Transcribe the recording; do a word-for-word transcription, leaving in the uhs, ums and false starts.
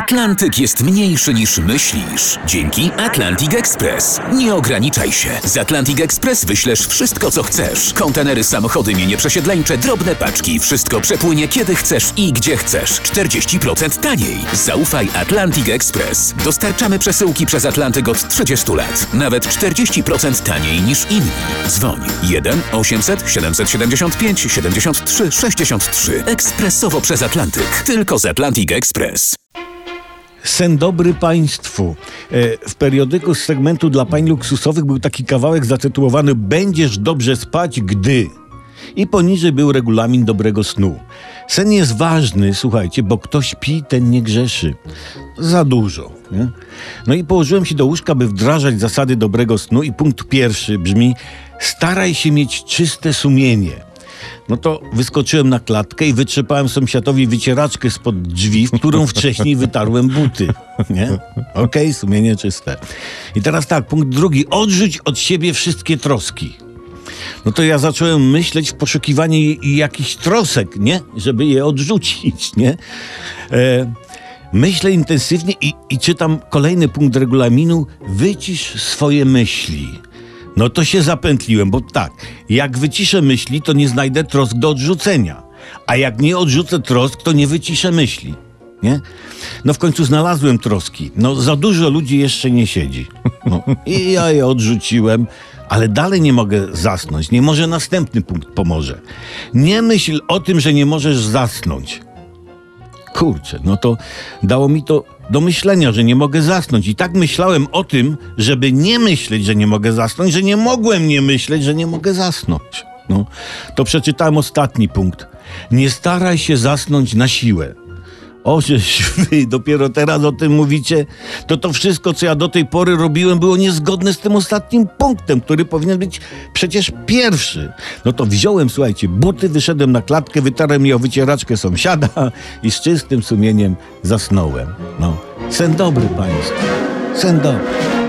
Atlantyk jest mniejszy niż myślisz. Dzięki Atlantic Express. Nie ograniczaj się. Z Atlantic Express wyślesz wszystko, co chcesz. Kontenery, samochody, mienie przesiedleńcze, drobne paczki. Wszystko przepłynie kiedy chcesz i gdzie chcesz. czterdzieści procent taniej. Zaufaj Atlantic Express. Dostarczamy przesyłki przez Atlantyk od trzydziestu lat. Nawet czterdzieści procent taniej niż inni. Dzwoń jeden osiemset siedemset siedemdziesiąt pięć siedemdziesiąt trzy sześćdziesiąt trzy. Ekspresowo przez Atlantyk. Tylko z Atlantic Express. Sen dobry państwu. W periodyku z segmentu dla pań luksusowych był taki kawałek zatytułowany „Będziesz dobrze spać, gdy...” I poniżej był regulamin dobrego snu. Sen jest ważny, słuchajcie, bo kto śpi, ten nie grzeszy. Za dużo. Nie? No i położyłem się do łóżka, by wdrażać zasady dobrego snu i punkt pierwszy brzmi: staraj się mieć czyste sumienie. No to wyskoczyłem na klatkę i wytrzepałem sąsiadowi wycieraczkę spod drzwi, w którą wcześniej wytarłem buty. Nie? Okej, okay, sumienie czyste. I teraz tak, punkt drugi. Odrzuć od siebie wszystkie troski. No to ja zacząłem myśleć w poszukiwaniu jakichś trosek, nie? Żeby je odrzucić, nie? E, myślę intensywnie i, i czytam kolejny punkt regulaminu. Wycisz swoje myśli. No to się zapętliłem, bo tak, jak wyciszę myśli, to nie znajdę trosk do odrzucenia. A jak nie odrzucę trosk, to nie wyciszę myśli. Nie? No w końcu znalazłem troski. No za dużo ludzi jeszcze nie siedzi. No, i ja je odrzuciłem, ale dalej nie mogę zasnąć. Nie może następny punkt pomoże. Nie myśl o tym, że nie możesz zasnąć. Kurczę, no to dało mi to do myślenia, że nie mogę zasnąć. I tak myślałem o tym, żeby nie myśleć, że nie mogę zasnąć, że nie mogłem nie myśleć, że nie mogę zasnąć. No, to przeczytałem ostatni punkt. Nie staraj się zasnąć na siłę. O, żeś wy dopiero teraz o tym mówicie, to to wszystko, co ja do tej pory robiłem, było niezgodne z tym ostatnim punktem, który powinien być przecież pierwszy. No to wziąłem, słuchajcie, buty, wyszedłem na klatkę, wytarłem je o wycieraczkę sąsiada i z czystym sumieniem zasnąłem. No, sen dobry państwu, sen dobry.